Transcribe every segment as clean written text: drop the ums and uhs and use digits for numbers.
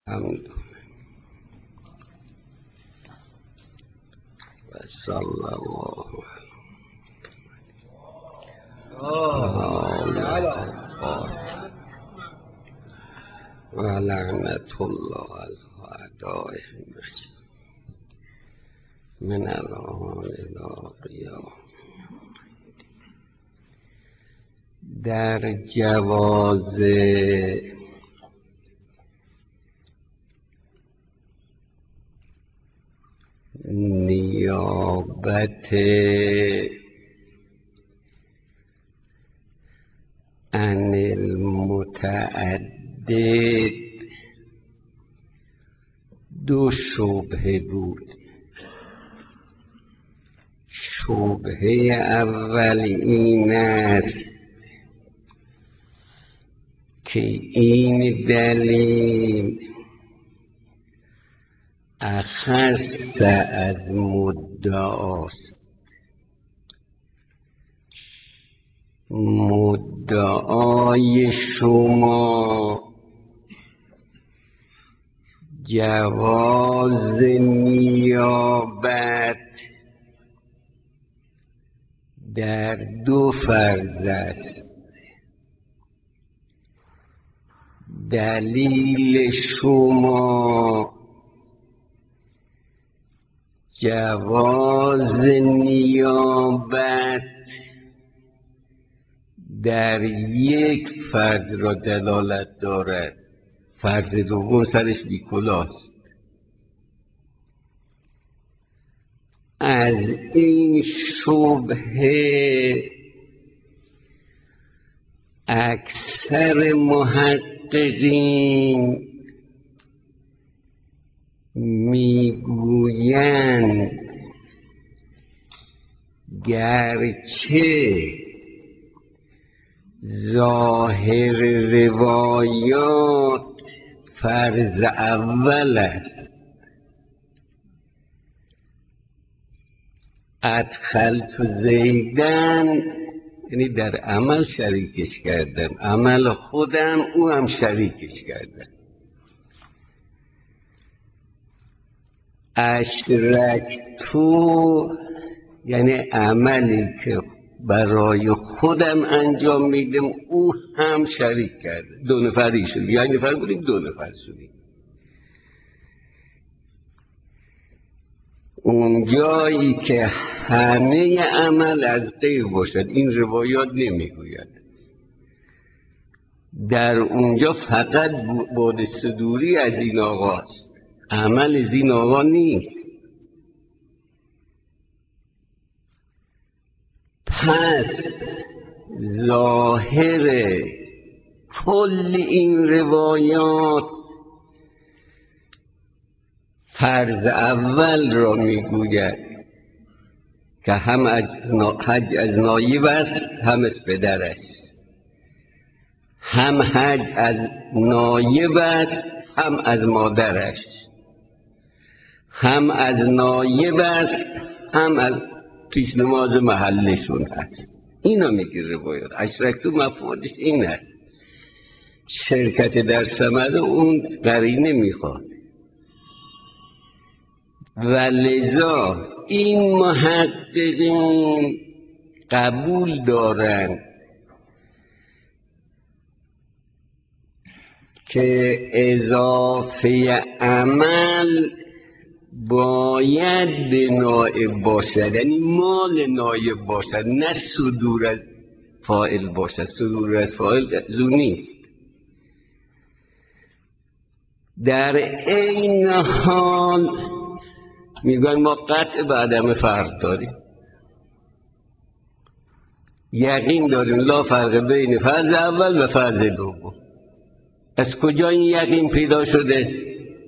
الحمد و صلی الله و لعنت الله الاعداء من الان الی قیام. در جواز نیابت عن المتعدد دو شبهه بود. شبهه اول این است که این دلیل اخص از مدعاست. مدعای شما جواز نیابت در دو فرض است. دلیل شما جواز نیابت در یک فرض را دلالت دارد، فرض دوم سرش بی‌کلاست. از این شبهه اکثر محققین میگویند گرچه ظاهر روایات فرض اول است، ادخلت زیدن یعنی در عمل شریکش کردم، عمل خودم او هم شریکش کردم. اشرکتو یعنی عملی که برای خودم انجام میدم او هم شریک کرده، دو نفری شدیم، یک نفر بودیم دو نفر شدیم. اون جایی که همه عمل از غیر باشد، این روایات نمیگوید، در اونجا فقط بعد صدوری از این آقاست، عمل از این آقا نیست. پس ظاهر کل این روایات فرض اول را میگوید که هم حج از نایب است، هم از پدرش، هم حج از نایب است، هم از مادرش، هم از نایب است، هم از پیش نماز محلشون هست. اینا میگه روایات. اشرکتو مفهومش این است، شرکت در ثمره اون قرینه میخواد. و لذا این محققین قبول دارند که اضافه عمل باید به نائب باشد، یعنی مال نائب باشد، نه صدور از فاعل باشد. صدور از فاعل زو نیست. در این حال میگن ما قطع به عدم فرق داریم، یقین داریم لا فرق بین فرض اول و فرض دوم. از کجا این یقین پیدا شده؟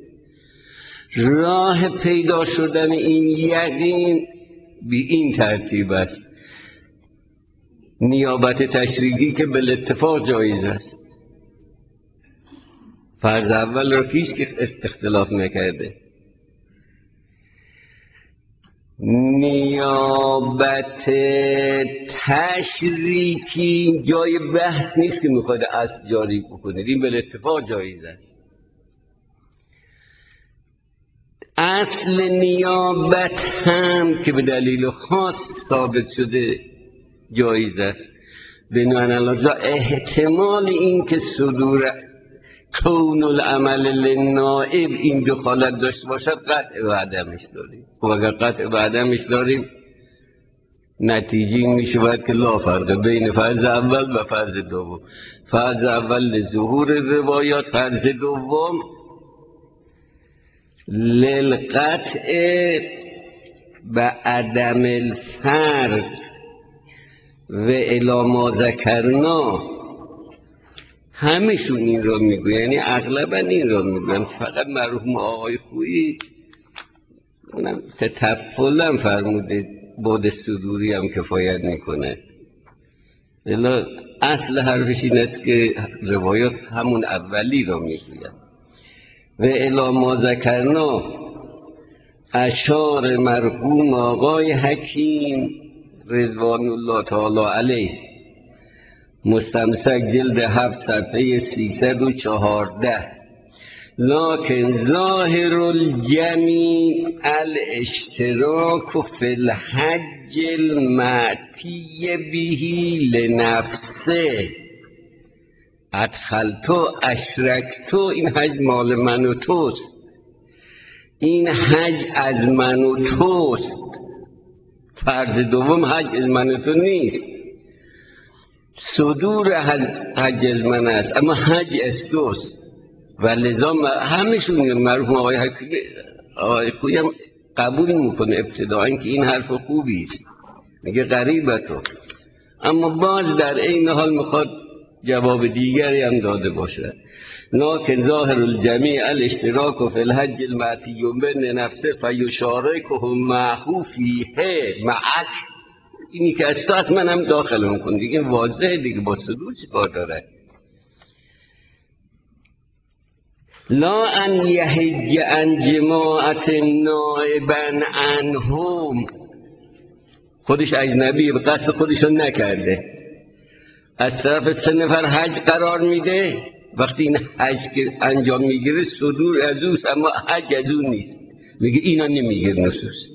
راه پیدا شدن این یقین به این ترتیب است: نیابت تشریعی که بالاتفاق جایز است، فرض اول را پیش که اختلاف نکرده. نیابت تشریکی جای بحث نیست که میخواد اصل جاری بکنه، این بالاتفاق جایز است. اصل نیابت هم که به دلیل خاص ثابت شده جایز است. بنابراین احتمال این که صدور کون العمل للنائب این دخالت داشته باشد قطع و عدمش داریم. خب اگر قطع و عدمش داریم نتیجه این می شود که لا فرق بین فرض اول و فرض دوم. فرض اول ظهور روایات، فرض دوم للقطع و عدم الفرق و الی ما ذکرنا. همشون این را میگوین، یعنی اغلبا این را میگوین. فقط مرحوم آقای خویی اونم تطفلا فرموده بعد صدوری هم کفایت میکنه. الا اصل حرفش این است که روایات همون اولی را میگوید. و الی ما ذکرنا اشار مرحوم آقای حکیم رضوان الله تعالی علیه، مستمسک جلد 7 صفحه 314. لکن ظاهر الجمیع الاشتراک فی الحج المعتی بهی لنفسه. ادخلتو اشرکتو، این حج مال من و توست، این حج از من و توست. فرض دوم حج از من و تو نیست. صدور حج از من است اما حج از توست. و لذا همشون مرحوم آقای خویی هم قبول میکنه ابتداعا که این حرف خوبی است، میگه غریبتو، اما باز در این حال میخواد جواب دیگری هم داده باشه. لکن ظاهر الجمیع الاشتراک فی الحج المعتی بین نفسه فیشارکه معه فیه معک. اینی که از تو از من هم داخل میکنه دیگه، واضحه دیگه، با صدور چی کار داره. لا ان یحج عن جماعت نائبا عنهم، خودش اجنبی به قصد خودشون نکرده، از طرف 3 نفر حج قرار میده. وقتی این حج که انجام میگیره صدور از اوست اما حج از اون نیست، میگه اینا نمیگه نصوص.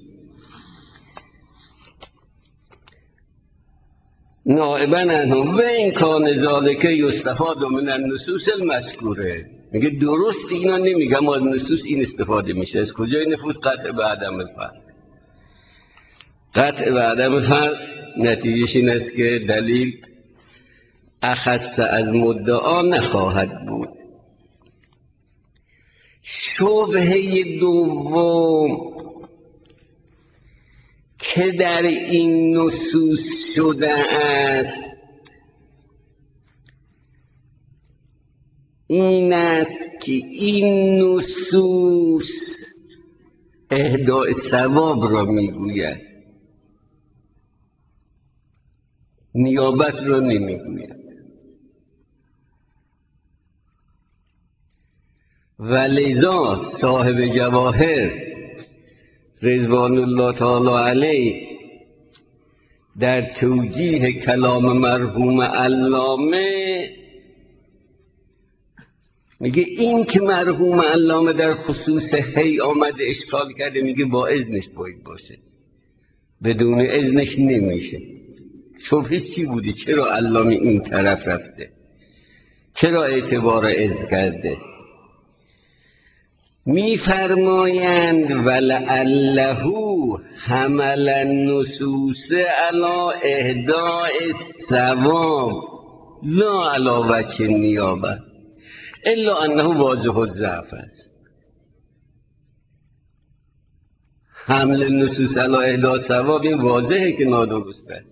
نائبا عنهم و این کان ذالک یستفاد من النصوص المذکوره، میگه درست اینا نمیگه اما از نصوص این استفاده میشه. از کجای نفوس؟ قطع به عدم الفرق. قطع به عدم الفرق نتیجهش این است که دلیل اخص از مدعا نخواهد بود. شبهه دوم که در این نصوص شده است این است که این نصوص اهداء ثواب را میگوید، نیابت را نمیگوید. و لذا صاحب جواهر رضوان الله تعالی علیه در توجیه کلام مرحوم علامه میگه این که مرحوم علامه در خصوص هی آمده اشکال کرده، میگه با اذنش باید باشه، بدون اذنش نمیشه. شبهش چی بوده؟ چرا علامه این طرف رفته؟ چرا اعتبار اذن کرده؟ میفرمایند ولعله حمل النصوص علی اهداء الثواب لا علی وجه النیابه الا انه واضح الضعف است. حمل النصوص علی اهداء الثواب این واضحه که نادرست است.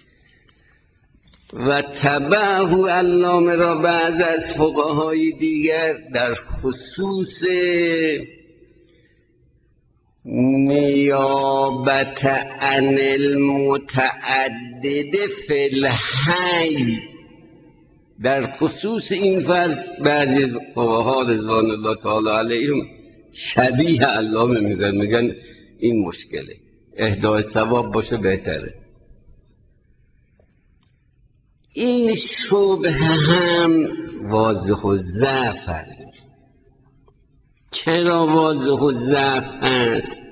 و تبعه علامه را بعض از فقهای دیگر در خصوص نیابت عن المتعدد فی الحی، در خصوص این فرض بعضی از فقها رضوان الله تعالی علیهم شبیه علامه میگن این مشکله، اهدای ثواب باشه بهتره. این شبه هم واضح و ضعف است. چرا واضح و ضعف هست؟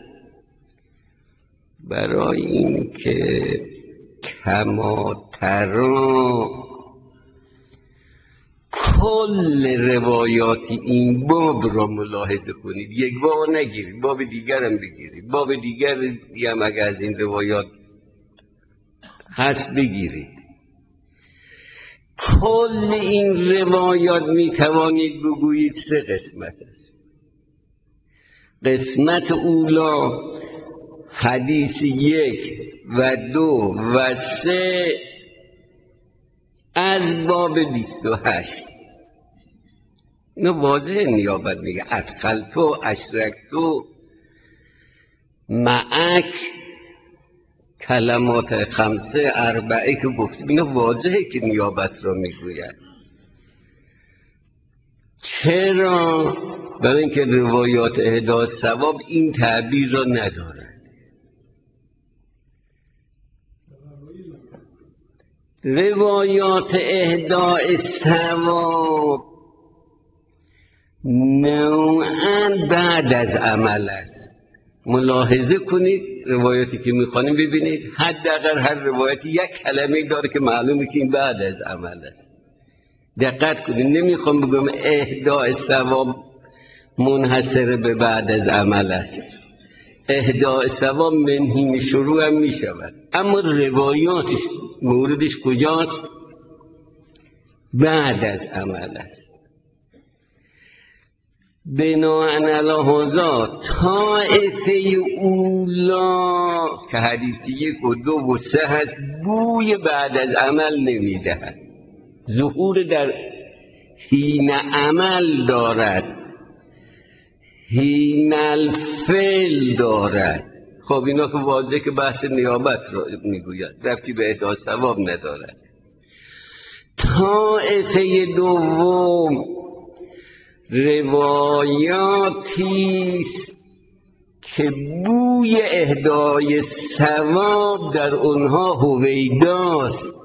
برای اینکه کما ترا کل روایات این باب را ملاحظه کنید، یک باب نگیرید، باب دیگر هم بگیرید، باب دیگر هم اگر از این روایات هست بگیرید. کل این روایات می توانید بگویید سه قسمت است. قسمت اولا حدیث 1 و 2 و 3 از باب 28. اینو واضح نیابت میگه ادخلتو اشرکتو معک کلمات 5 4 که گفتیم، اینو واضحه که نیابت را میگوید. چرا؟ برای اینکه روایات اهدای ثواب این تعبیر را ندارد. روایات اهدای ثواب نوعاً بعد از عمل است. ملاحظه کنید روایاتی که میخوانیم ببینید حداقل هر روایتی یک کلمه داره که معلومه که این بعد از عمل است. دقت کنید، نمیخوام بگم اهدای ثواب منحصر به بعد از عمل است. اهدای ثواب منهی شروع هم میشود، اما روایاتش موردش کجاست؟ بعد از عمل است. بناءً علی هذا طایفه اولا که حدیث 1 و 2 و 3 هست بوی بعد از عمل نمیدهد، ظهور در حین عمل دارد، حین الفعل دارد. خب اینا که واضحه که بحث نیابت رو میگوید، ربطی به اهدای ثواب ندارد. طایفه دوم روایاتی است که بوی اهدای ثواب در اونها هویداست،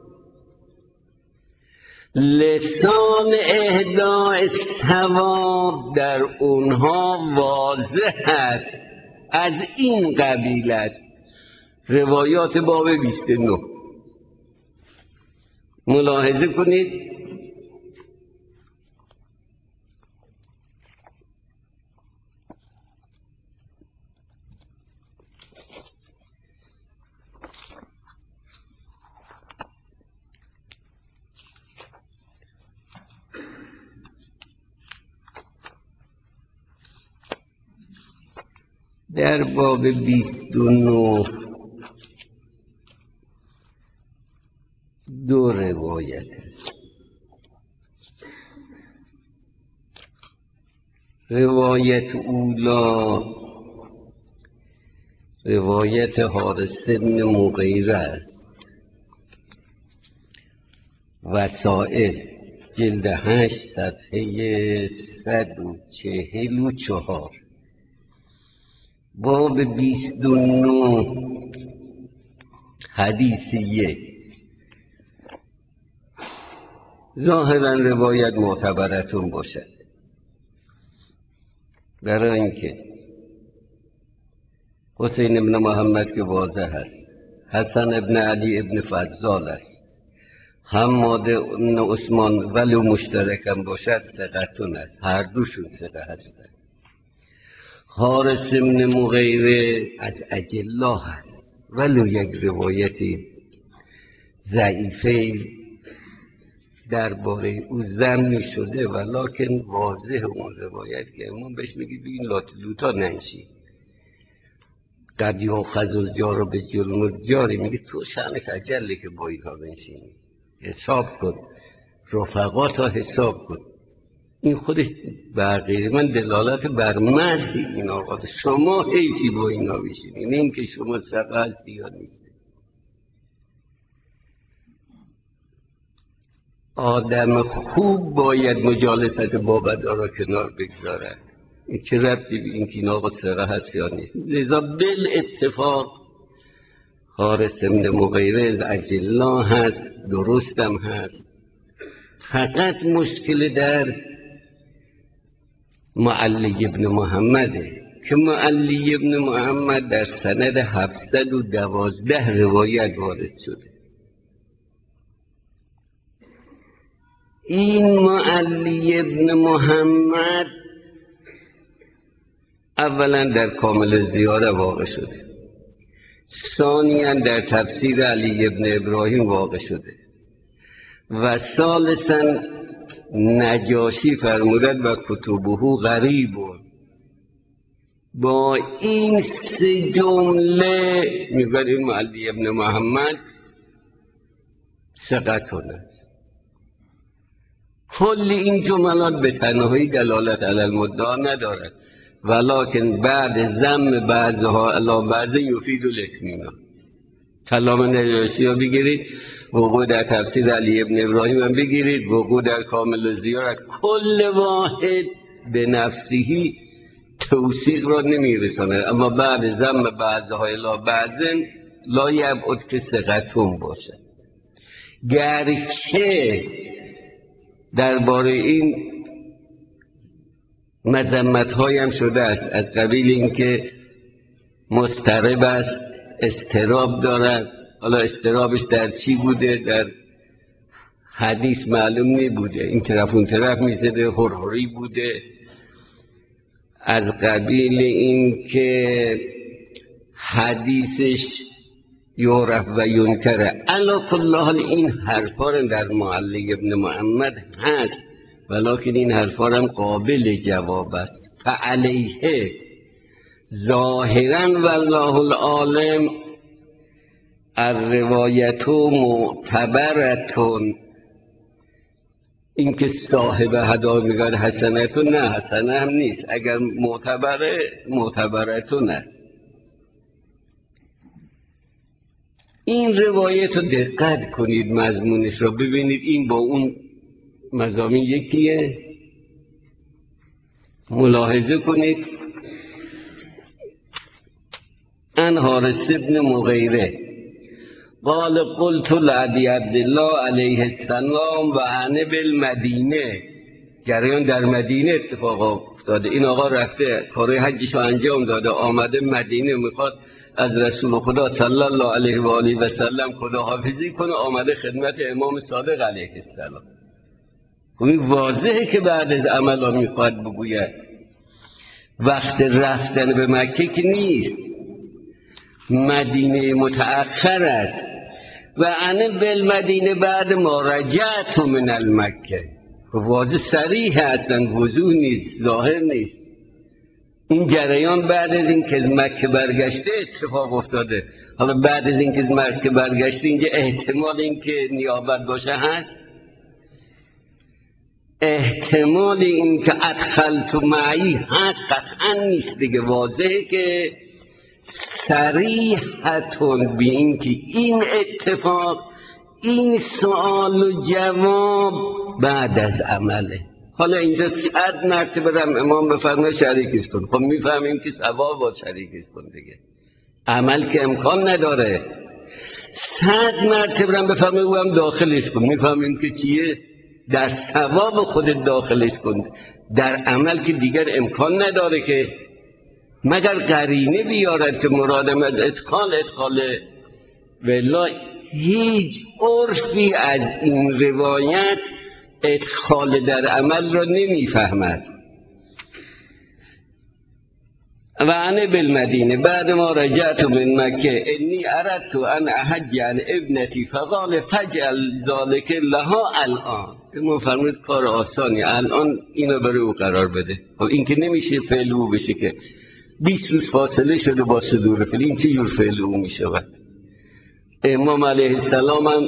لسان اهدای ثواب در اونها واضح است. از این قبیل است روایات باب 29. ملاحظه کنید در باب 29 دو روایت است. روایت اولا روایت حارث بن مغیره است. وسائل جلد 8 صفحه 144. باب 29 حدیث 1. ظاهرا روایت معتبرتون باشد، برای اینکه حسین ابن محمد که واضح است، حسن ابن علی ابن فضال است، حماد ابن عثمان ولو مشترکم باشد ثقتون است، هر دوشون ثقه هستند. حارث ابن مغیره از اجلا هست، ولو یک روایتی ضعیفه درباره او ضم شده، ولکن واضح اون روایت که امون بهش میگی بگین لوتا ننشی قد یاخذ الجار به جرم الجاری، میگه تو شأنک اجله که با اینها بنشینی، حساب کن رفقا تا حساب کن. این خودش بقیه من دلالت بر مدح این آقا، شما حیفی با اینا بشینید، این که شما ثقه هستی یا نیست. آدم خوب باید مجالست با بدا را کنار بگذارد. این چه ربطی به این که این آقا ثقه هست یا نیست؟ لذا بالاتفاق حارث ابن مغیره از اجلا هست، درستم هست. فقط مشکل در معلی ابن محمده که معلی ابن محمد در سند 712 روایت وارد شده. این معلی ابن محمد اولا در کامل زیاره واقع شده، ثانیا در تفسیر علی ابن ابراهیم واقع شده و ثالثا نجاشی فرمودد و کتبه غریبون. با این سه جمله میگوید این معلی ابن محمد ثقتون است. کل این جملات به تنهایی دلالت علی المدعا ندارد، ولکن بعد ضم بعضها علی بعض یفید الاطمینان. کلام نجاشی رو بگیرید، وقوع در تفسیر علی ابن ابراهیم هم بگیرید، وقوع در کامل زیاره، کل واحد به نفسهی توثیق را نمیرساند، اما بعد ضم بعضها الی بعضن لا یبعد که ثقتون باشه. گرچه درباره این مذمت هایم شده است، از قبیل اینکه مضطرب است، اضطراب دارد. حالا اضطرابش در چی بوده؟ در حدیث معلوم نبوده، این طرف اون طرف میزده، هرهری بوده. از قبیل اینکه حدیثش یعرف و ینکره. علی کل حال این حرفا در معلی ابن محمد هست، ولکن این حرفا هم قابل جواب است. فعلیه ظاهرا والله العالم الروایت معتبرتون. این که صاحب هدا میگن حسنتون، نه حسنه هم نیست، اگر معتبره معتبرتون است. این روایت رو دقت کنید، مضمونش رو ببینید، این با اون مضامین یکیه. ملاحظه کنید. ان حارث ابن مغیره قال قلت لعبی عبدالله علیه السلام و انا بالمدینه. جریان در مدینه اتفاق افتاده. این آقا رفته کارهای حجش رو انجام داده، آمده مدینه، میخواد از رسول خدا صلی الله علیه و آله و سلم خداحافظی کنه، آمده خدمت امام صادق علیه السلام. این واضحه که بعد از عمل ها میخواد بگوید. وقت رفتن به مکه که نیست، مدینه متأخر است. و انا بالمدینه بعد ما رجعت من المکه. واضح صریح هستن، وضوح نیست، ظاهر نیست. این جریان بعد از این که از مکه برگشته اتفاق افتاده. حالا بعد از این که از مکه برگشته، اینجا احتمال این که نیابت باشه هست، احتمال این که ادخلت معی هست، قطعا نیست دیگه. واضحه که صریحتون بی این که این اتفاق، این سوال و جواب بعد از عمله. حالا اینجا 100 مرتبه برم امام بفرمه شریکش کن، خب میفهمیم که ثواب با شریکش کن دیگه، عمل که امکان نداره. 100 مرتبه برم بفرمه او هم داخلش کن، میفهمیم که چیه؟ در ثواب خودت داخلش کن، در عمل که دیگر امکان نداره که، مگر قرینه بیارد که مرادم از ادخاله. ولی هیچ عرفی از این روایت ادخال در عمل را نمیفهمد. و انا بالمدینه بعد ما رجعت من مکه انی اردت ان احج عن ابنتی فقال فجعل ذلك لها الان. ما فرمود کار آسانی، الان اینو برای او قرار بده. خب این که نمیشه فعل او بشه که 20 روز فاصله شده با صدور فعل، این چه جور فعل او میشود؟ امام علیه السلام هم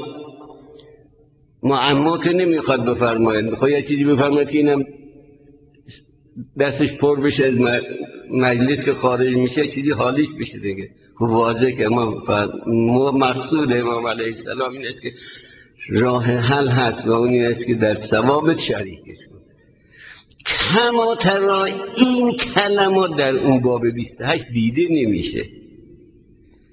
معما که نمیخواد بفرماید، میخواد یه چیزی بفرماید که اینم دستش پر بشه، از مجلس که خارج میشه چیزی حالیش بشه دیگه. خب واضح که مقصود امام علیه السلام این است که راه حل هست و اون این است که در ثوابت شریکش کن. کما ترا این کلمات در اون باب 28 دیده نمیشه.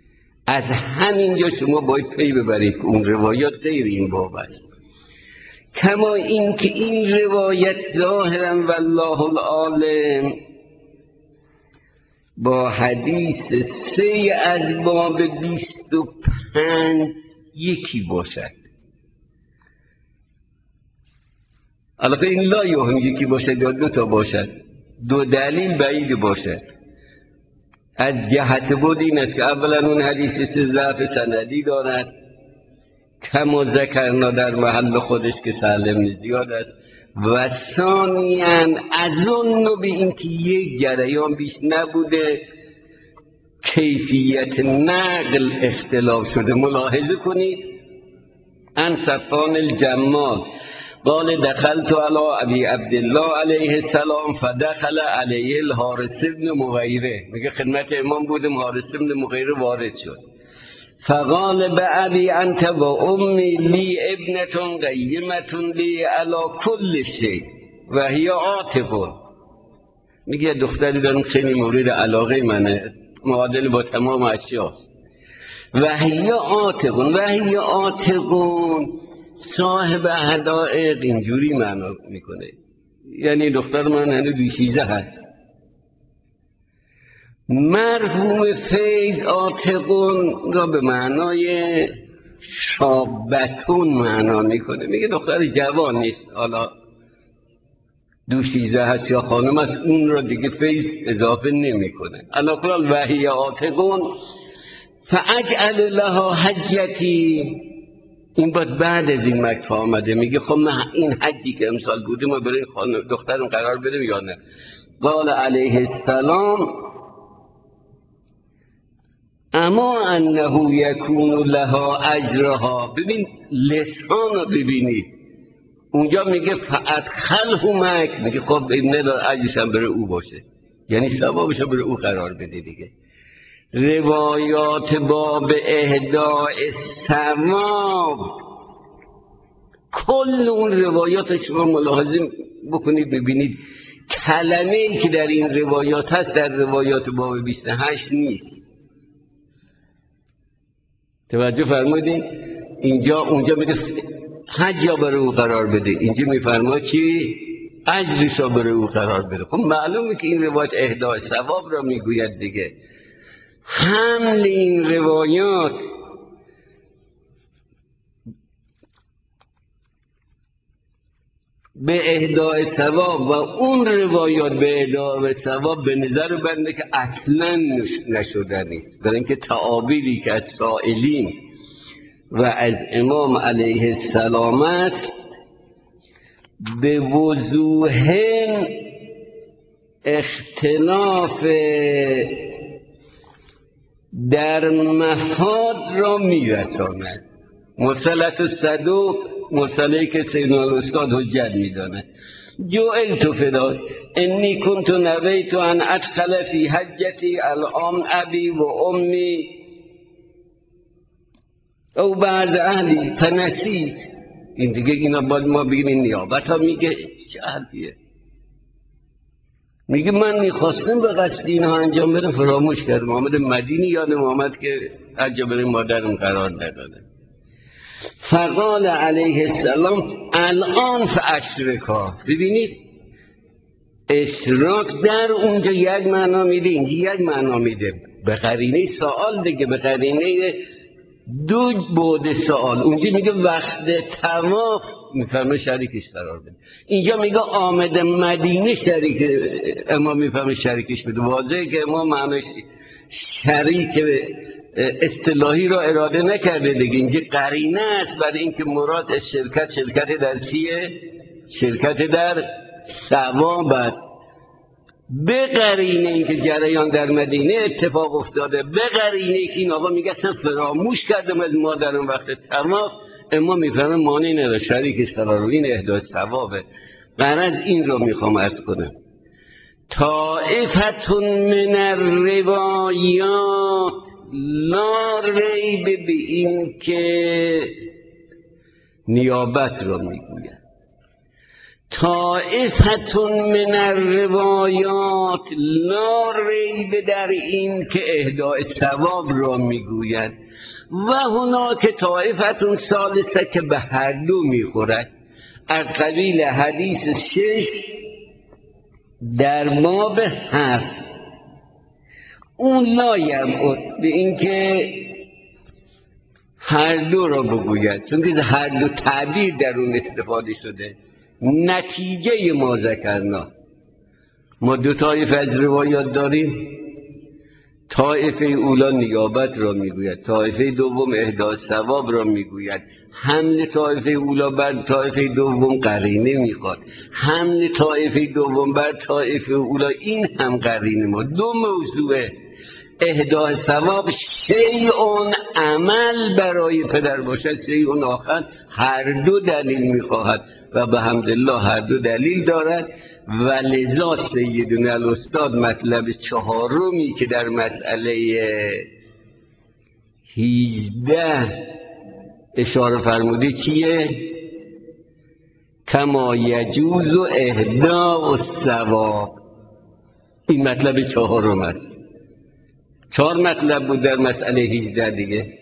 از همینجا شما باید پی ببرید که اون روایات غیر این باب است. کما این که این روایت ظاهرا والله العالم با حدیث 3 از باب 25 یکی باشد. البته این لا یهم یکی باشد یا 2 تا باشد، 2 دلیل بعید باشد. از جهت بود این است که اولا اون حدیث 3 ضعف سندی دارد، کما ذکرنا در محل خودش که سالم زیاد است، و ثانیاً اظن به این که یک جریان بیش نبوده، کیفیت نقل اختلاف شده. ملاحظه کنید عن صفوان الجمال قال دخلت علی ابی عبدالله علیه السلام فدخل علیه الحارث بن مغیره، میگه خدمت امام بودم، حارث بن مغیره وارد شد. فقال بأبی انت و امی لی ابنة قیمة لی علی کل شیء و هی عاتق، میگه دختری دارم خیلی مورد علاقه منه، معادل با تمام اشیاست. و هی عاتقون صاحب حدائق اینجوری معنا میکنه، یعنی دختر من هنوز بیشیزه هست. مرحوم فیض عاتقون را به معنای شابتون معنا میکنه، میگه دختر جوان نیست، حالا دوشیزه هست یا خانم است، اون را دیگه فیض اضافه نمیکنه. علاقلال وحی عاتقون فاجعل لها حجتی، این باز بعد از این مکه آمده، میگه خب من این حجی که امسال بودیم و برای خانم دخترم قرار بدیم یا نه. قال علیه السلام اما انه یکون لها اجرها. ببین لسان رو ببینید، اونجا میگه فادخله معک، میگه خب این ندار اجرش هم برای او باشه، یعنی ثوابش رو برای او قرار بده دیگه. روایات باب اهداء ثواب، کل اون روایات شما ملاحظه بکنید ببینید کلمه ای که در این روایات هست در روایات باب 28 نیست. توجه فرمودین؟ اینجا اونجا میگه حج یا برای او قرار بده، اینجا میفرما چی؟ اجرش را برای او قرار بده. خب معلومه که این روایت اهداء ثواب را میگوید دیگه. حمل این روایات به اهداء ثواب و اون روایات به اهداء ثواب به نظر بنده که اصلا نشده نیست، برای اینکه تعابیری که از سائلین و از امام علیه السلام است به وضوح اختلاف در مفاد را میرساند. مرسلت الصدوق، مرسله که سیدنا الاستاد حجت میدانه. جعلت فدا انی کنت نویت ان ادخل فی حجتی الان ابی و امی او بعض اهلی فنسید. این دیگه اینا باید ما بگیم این نیابت ها میگه چه حرفیه. میگه من میخواستم به قصد اینها انجام بدم فراموش کردم، آمد مدینی یادم آمد که حج برای مادرم قرار نداده. فقال علیه السلام الان فاشرکا. ببینید اشراک در اونجا یک معنا میده، اینجا یک معنا میده، به قرینه سوال دیگه، به قرینه 2 بعد سوال. اونجا میگه وقت طواف میفهمه شریکش قرار بده، اینجا میگه آمد مدینه شریک امام میفهمه شریکش بده. واضحه که امام معنیش شریک اصطلاحی را اراده نکرده دیگه، اینجا قرینه است برای اینکه مراد شرکت در چیه؟ شرکت در ثواب است. به قرینه اینکه جریان در مدینه اتفاق افتاده، به قرینه که این آقا میگه اصلا فراموش کردم از مادرم وقت طواف، اما میفهمه مانعی نداره شریکش قرار رو، این اهدای ثوابه. غرض این رو میخوام عرض کنم، طائفتون من الروایات لا ریب به این که نیابت رو میگوید. طائفتون من الروایات لا ریب در این که اهداء ثواب را میگوید. و هناک طائفتون ثالثه که به هر دو میخورد. از قبیل حدیث 6 در باب 7. اون لایبعد به اینکه هر دو را بگوید، چون که هر دو تعبیر در اون استفاده شده. نتیجه ما ذکرنا، ما دو طایفه از روایات داریم. طایفه اولا نیابت را میگوید، طایفه دوم اهدای ثواب را میگوید. حمل طایفه اولا بر طایفه دوم قرینه میخواد، حمل طایفه دوم بر طایفه اولا این هم قرینه. ما دو موضوعه، اهدای ثواب شیء عمل برای پدر باشد، شیء آخر هر دو دلیل میخواهد و به حمدالله هر دو دلیل دارد. و لذا سیدنا الاستاد مطلب چهارمی که در مسئله 18 اشاره فرموده چیه؟ کما یجوز اهداء الثواب. این مطلب چهارم است. 4 مطلب بود در مسئله 18 دیگه.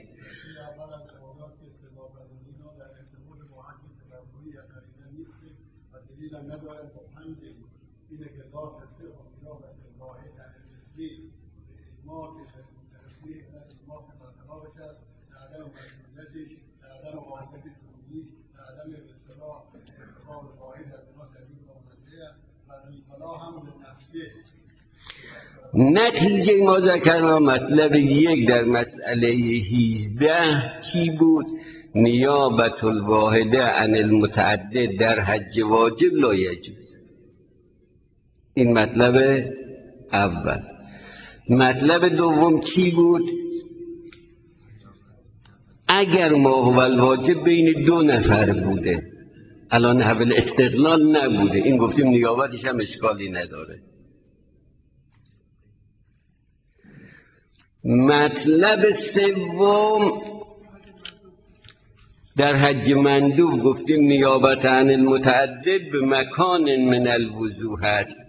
نتیجه ما ذکرنا مطلب 1 در مسئله 18 چی بود؟ نیابت الواحده عن المتعدد در حج واجب لا یجوز. این مطلب اول. مطلب دوم چی بود؟ اگر ما هو الواجب بین 2 نفر بوده، الان حول استقلال نبوده، این گفتیم نیابتش هم اشکالی نداره. مطلب سوم در حج مندوب گفتیم نیابت عن المتعدد به مکان من الوضوح هست.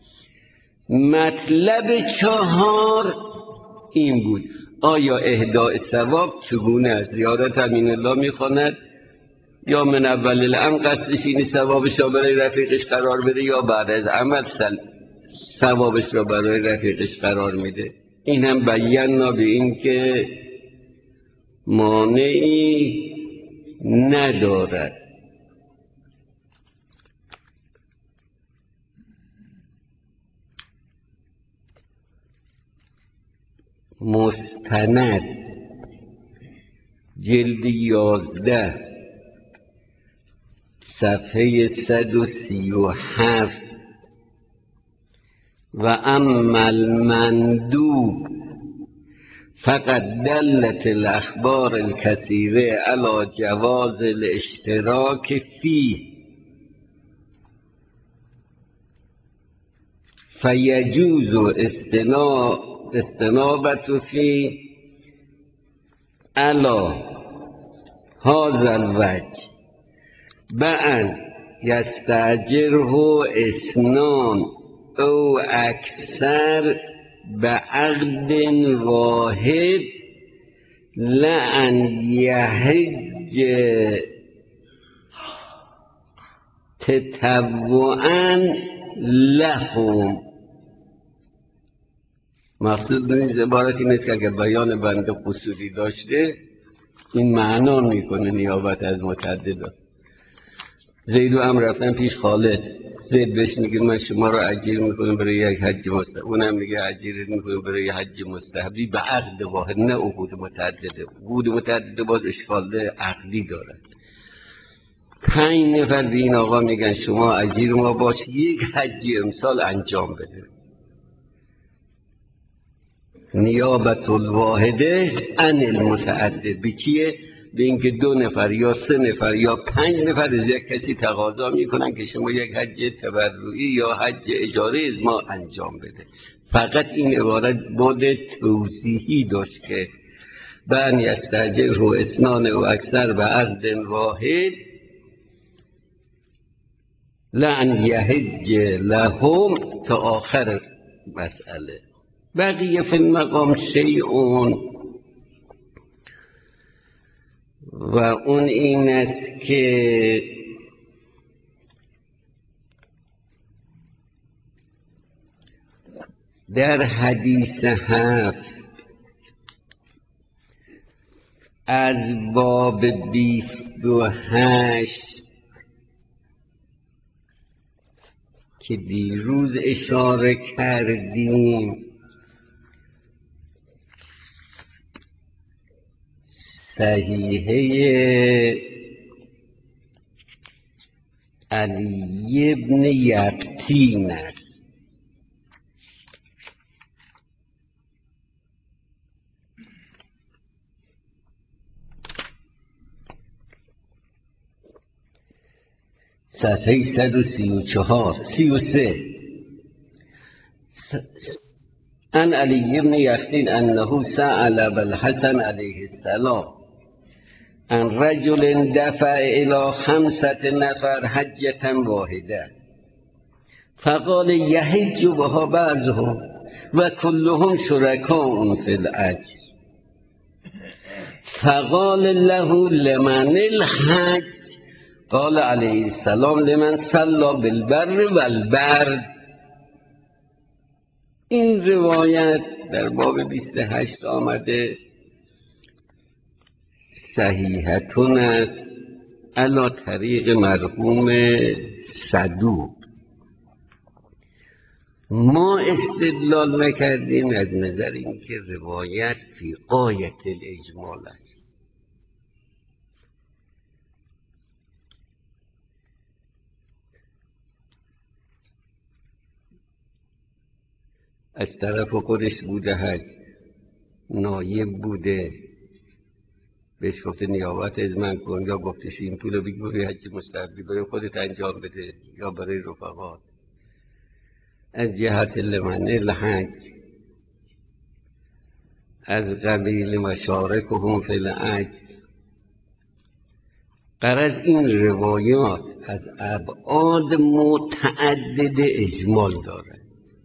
مطلب 4 این بود آیا اهداء ثواب چگونه است؟ زیارت امین الله میخواند یا من اول الامر قصدش این ثوابش را برای رفیقش قرار بده یا بعد از عمل ثوابش را برای رفیقش قرار میده. این هم بیاننا به این که مانعی ندارد. مستند جلد 11 صفحه 137 و اما المندوب فقط دلت الاخبار الكثیره علی جواز الاشتراک فیه فیجوز استنابت فی علی هذا الوجه بأن یستأجره اثنان او اکثر بعقد واحد لأن یحج تطوعا لهم. مقصود این عبارتی نیست که اگر بیان بنده قصوری داشته این معنا میکنه نیابت از متعدد. زید و عمرو رفتن پیش خالد، زید بهش میگه من شما رو اجیر میکنم برای یک حج مستحب، اونم میگه اجیر میکنم برای حج مستحبی به عقد واحد نه عقود متعدده. عقود متعدده باز اشکال عقدی داره. 5 نفر به این آقا میگن شما اجیر ما باش یک حج امسال انجام بده. نیابت الواحده عن المتعدد به چیه؟ به اینکه 2 نفر یا 3 نفر یا 5 نفر از یک کسی تقاضا میکنن که شما یک حج تبرعی یا حج اجاره از ما انجام بده. فقط این عبارت بود توضیحی داشت که بن یستأجره اثنان و اکثر به عقد واحد لأن یحج لهم تا آخر مسئله. بقیه فی المقام شیعون و اون این است که در حدیث 7 از باب 28 که دیروز اشاره کردیم، صحیحه علی بن یقطین است. صفحه 133 عن علی بن یقطین انه سأل ابا الحسن علیه السلام عن رجل دفع الى 5 نفر حجة واحدة فقال یحج بها بعضهم و كلهم شرکاء فی الاجر فقال له لمن الحج قال علیه السلام لمن صلی بالبر و البرد. این روایت در باب 28 آمده، صحیحتون است علی طریق مرحوم صدوق. ما استدلال نکردیم از نظر اینکه روایت فی غایت الاجمال است. از طرف خودش بوده حج، نایب بوده، بهش گفته نیابت از من کن، یا گفتش این پول رو بگیری حج مستحبی برای خودت انجام بده یا برای رفقات. از جهت لمن الحج از قبیل مشارکهم فی الاجر. غرض این روایات از ابعاد متعدد اجمال دارد.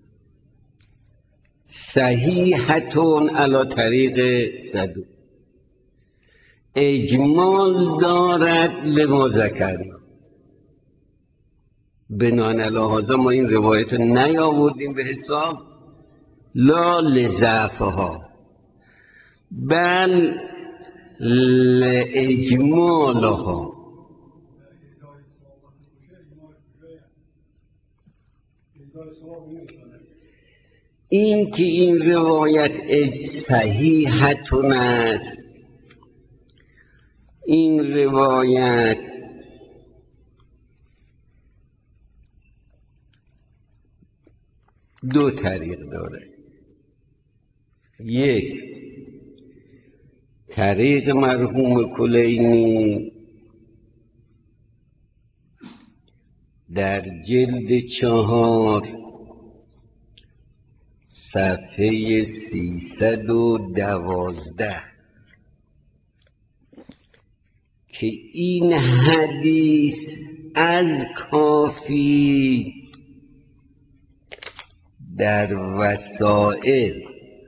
صحیحتون علی طریق صدوق، اجمال دارد لما ذکرنا. بناء علی هذا ما این روایت رو نیاوردیم به حساب، لا لضعفها بل لاجمالها. این که این روایت صحیحتون است، این روایت دو طریق داره. یک، طریق مرحوم کلینی در جلد 4 صفحه 312 که این حدیث از کافی در وسائل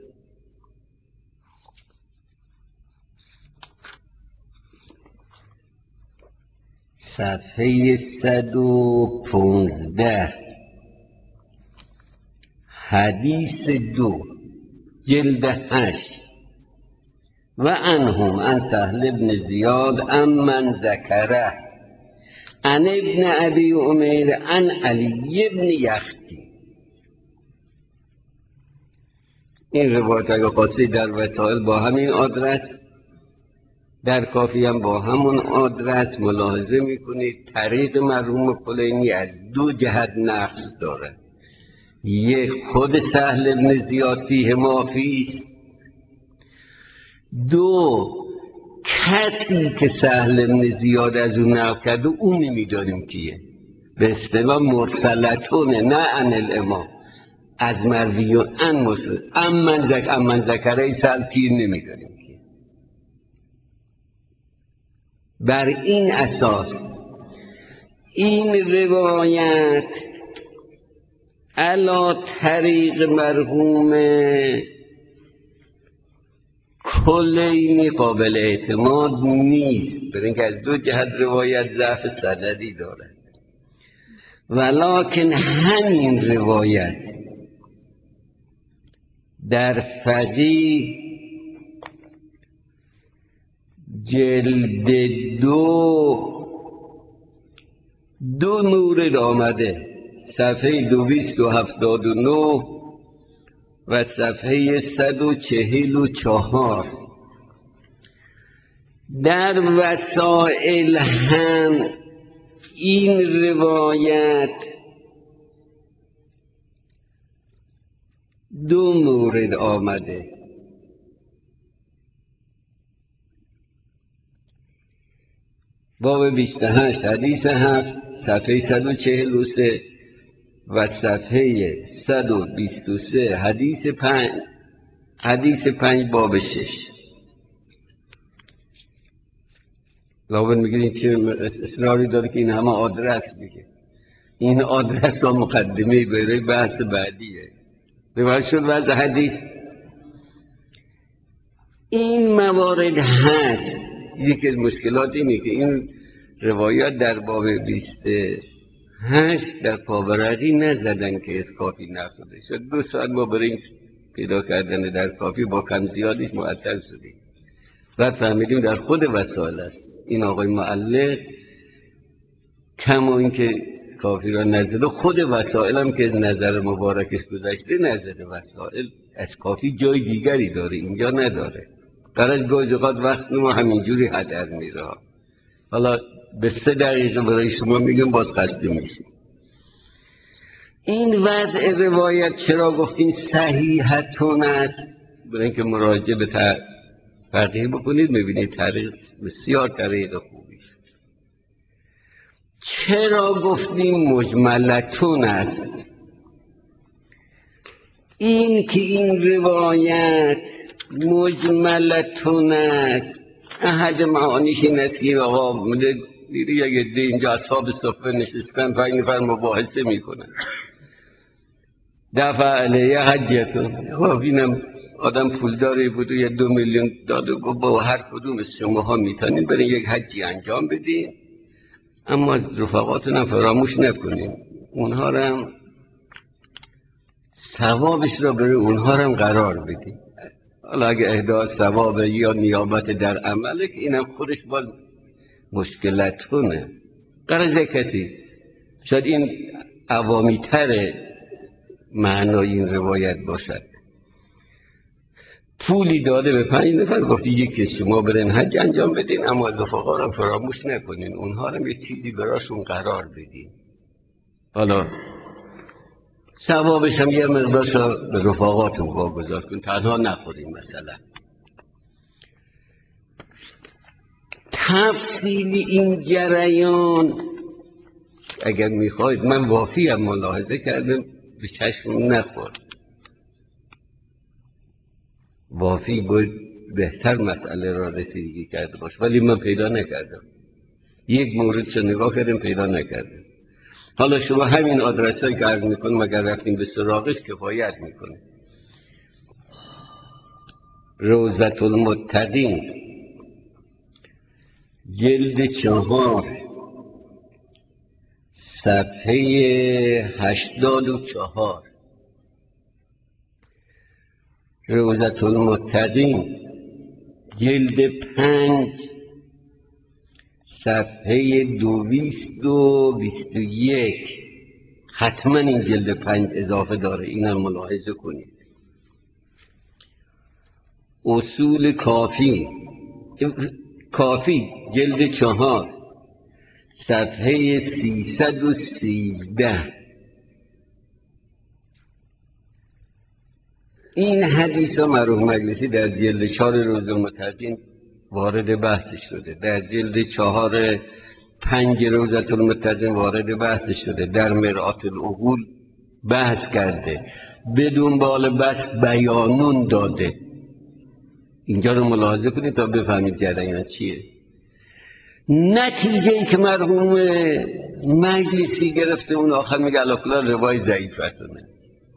صفحه 115 حدیث 2 جلد 8 و عنهم عن سهل بن زیاد امن ذکره عن ابن ابی عمیر عن علی بن یقطین. این روایت اگر خاصی در وسائل با همین آدرس، در کافی هم با همون آدرس، ملاحظه میکنید طریق مرحوم کلینی از دو جهت نقص داره. یک، خود سهل بن زیاد فیه مافی است. دو، کسی که سهل بن زیاد از اون نقل کرده اون نمیدانیم کیه، به اصطلاح مرسلتونه، نه عن الامام، از مروی و عن مرسل. امن ذکره سهل کیه نمیدانیم کیه. بر این اساس این روایت علی طریق مرحوم کلینی قابل اعتماد نیست، برای اینکه از دو جهت روایت ضعف سندی داره. ولکن همین روایت در فقیه جلد 2 مورد آمده، صفحه 279 و صفحه 144. در وسائل هم این روایت 2 مورد آمده. باب 28 حدیث 7 صفحه 143 و صفحه 123 حدیث 5 باب 6. لابد میگه این چه اصراری داره که این همه آدرس میگه. این آدرس ها مقدمه برای بحث بعدیه. روایت شد وضع حدیث این موارد هست. یکی از مشکلات اینه که این روایات در باب 28 در پاورقی نزدن که از کافی نشده شد. 2 ساعت ما برای این پیدا کردن در کافی با کم زیادش معطل شدیم. بعد فهمیدیم در خود وسائل است. این آقای معلق کما این که کافی را نزده، خود وسائل هم که نظر مبارکش گذشته نزده. وسائل از کافی جای دیگری داره، اینجا نداره. در از گاهی اوقات وقت ما همینجوری هدر میره. حالا به 3 دقیقه برای شما میگم باز خسته میشیم. این وضع روایت چرا گفتیم صحیحتون است؟ برای اینکه مراجعه به فقیه بکنید میبینید طریق بسیار طریق خوبی شد. چرا گفتیم مجملتون است؟ این که این روایت مجملتون است، احد معانیش این است که آقا میره یک عده اینجا اصحاب صفه نشستن 5 نفر مباحثه میکنن. دفع علیه حجتون، خب اینم آدم پولداری بود و 2 میلیون داد و گفت با هر کدوم از شماها میتونین برین یک حجی انجام بدین، اما رفقاتون هم فراموش نکنین، اونها رو هم ثوابش را برای اونها هم قرار بدین. حالا اگه اهدای ثواب یا نیابت در عمله که اینم خودش باز مشکلتونه. قرض کسی شاید این عوامی تر معنای این روایت باشد. پولی داده به 5 نفر گفتی یکی شما برین حج انجام بدین، اما از رفقا رو فراموش نکنین، اونها رو یه چیزی براشون قرار بدین. حالا ثوابش هم یه مقدارش به رفقاتون واگذار کن، تنها نخورین. مثلا تفصیل این جریان اگر میخواید من وافی هم ملاحظه کردم به چشم نخورد. وافی باید بهتر مسئله را رسیدگی کرده باش، ولی من پیدا نکردم. یک موردش نگاه کردم پیدا نکردم. حالا شما همین آدرس هایی که عرض میکنم اگر رفتیم به سراغش کفایت میکنه. روضة المتقین جلد 4 صفحه 84. روضة المتقین جلد 5 صفحه 221. حتما این جلد 5 اضافه داره، اینم ملاحظه کنید. اصول کافی جلد 4 صفحه 313. این حدیث ها مرحوم مجلسی در جلد 4 روضة المتقین وارد بحث شده، در جلد 5 روضة المتقین وارد بحث شده، در مرآة العقول بحث کرده، بدون بال بس بیانون داده. اینجا رو ملاحظه کنید تا بفهمید جریان چیه. نتیجه ای که مرحوم مجلسی گرفته اون آخر میگه علاکلا روای ضعیفتونه.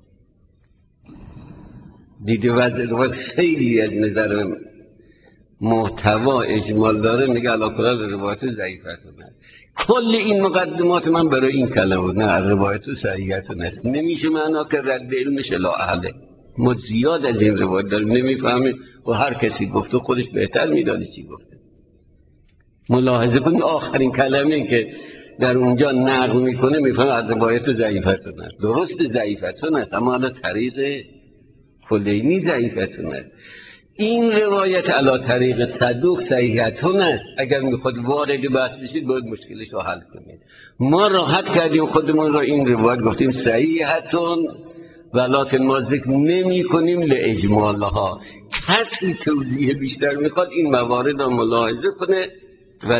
دیده وضع روایت خیلی از نظر محتوا اجمال داره، میگه علاکلا روایت ضعیفتونه. کل این مقدمات من برای این کلمه بود، نه روایت صحیحتون است. نمیشه معنا که رد علمش الی اهله، ما زیاد از این روایت داریم نمیفهمیم و هر کسی گفته خودش بهتر میدانه چی گفته. ملاحظه کنید آخرین کلمه که در اونجا نقل میکنه میفهمه از روایت ضعیفتون است. درست ضعیفتون است اما حالا طریق کلینی ضعیفتون است. این روایت علا طریق صدوق صحیحتون است. اگر میخواد وارد بحث بشید باید مشکلش رو حل کنید. ما راحت کردیم خودمون را این روایت گفتیم صحیحتون ولکن ما ذکر نمی کنیم لاجمالها. کسی توضیح بیشتر میخواد این موارد را ملاحظه کنه